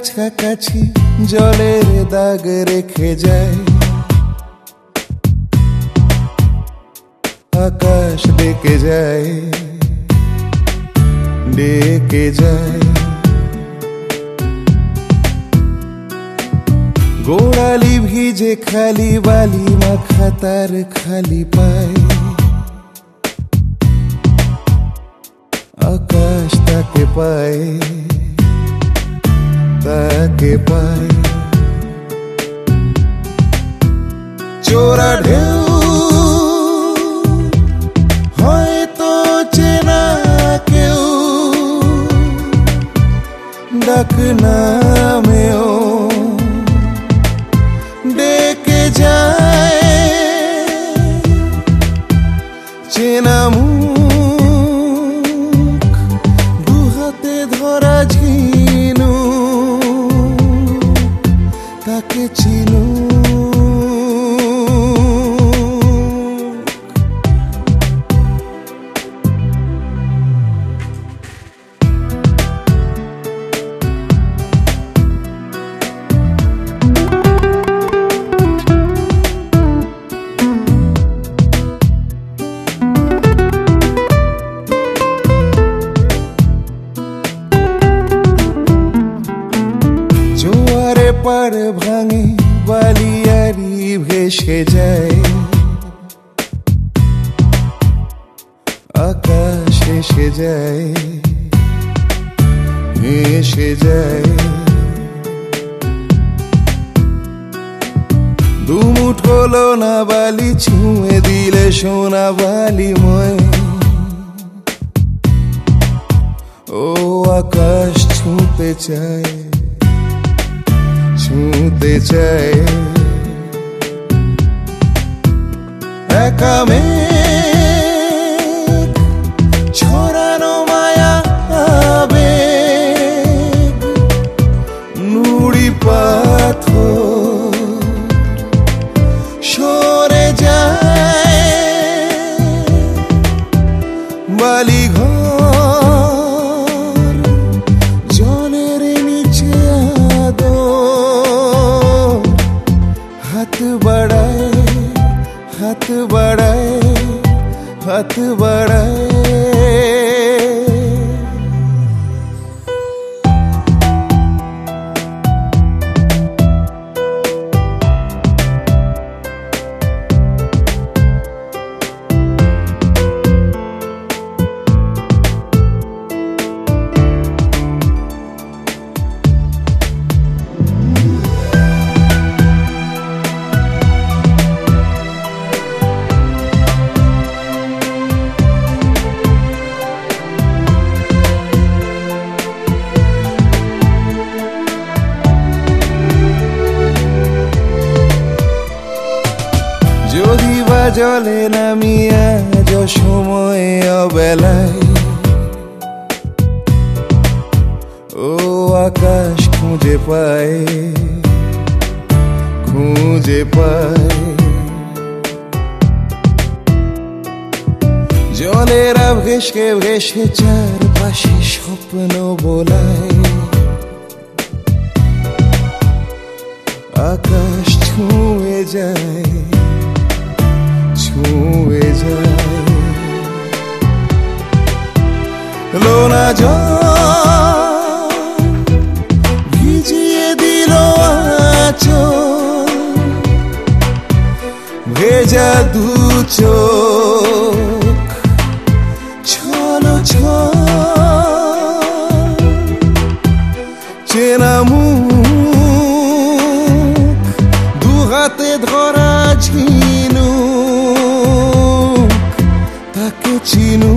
কাছাকাছি জলের দাগ রেখে যায়, আকাশ ডেকে যায়, ডেকে যায়। গোড়ালি ভিজে খালি বালি মাখা তার খালি পায়, আকাশ তাকে পায়, তাকে পায়। চোরা ঢেউ হয়তো চেনা কেউ, ডাক নামেও ডেকে যায়, চেনা মুখ দুহাতে ধরা ঝিনু, তাকে চিনু। জোয়ারে পাড় ভাঙে বালিয়ারি ভেসে যায়, আকাশ এসে যায়, এসে যায়। দুমুঠ হলো না বালি ছুঁয়ে দিলে সোনা বালিময়, ও আকাশ ছুঁতে চায়, ছুঁতে চায়। একা মেঘ ছড়ানো মায়া আবেগ, নুড়ি পাথর সরে যায়, বালিঘর জলের নিচে আদর, হাত বাড়ায়, হাত বাড়ায়, হাত বাড়ায়। যদি বা জলে নামিয়া সময়ে অবেলায়, ও আকাশ খুঁজে পায়, খুঁজে পায়। জলের ভেসে ভেসে চারপাশে স্বপ্ন বোলায়, আকাশ ছুঁয়ে যায়, ছুঁয়ে যায়। লোনা জল ভিজিয়ে দিল আঁচল, ভেজা দু চোখ ছলো ছল, চেনা মুখ দু হাতে ধরা ঝিনু, তাকে চিনু।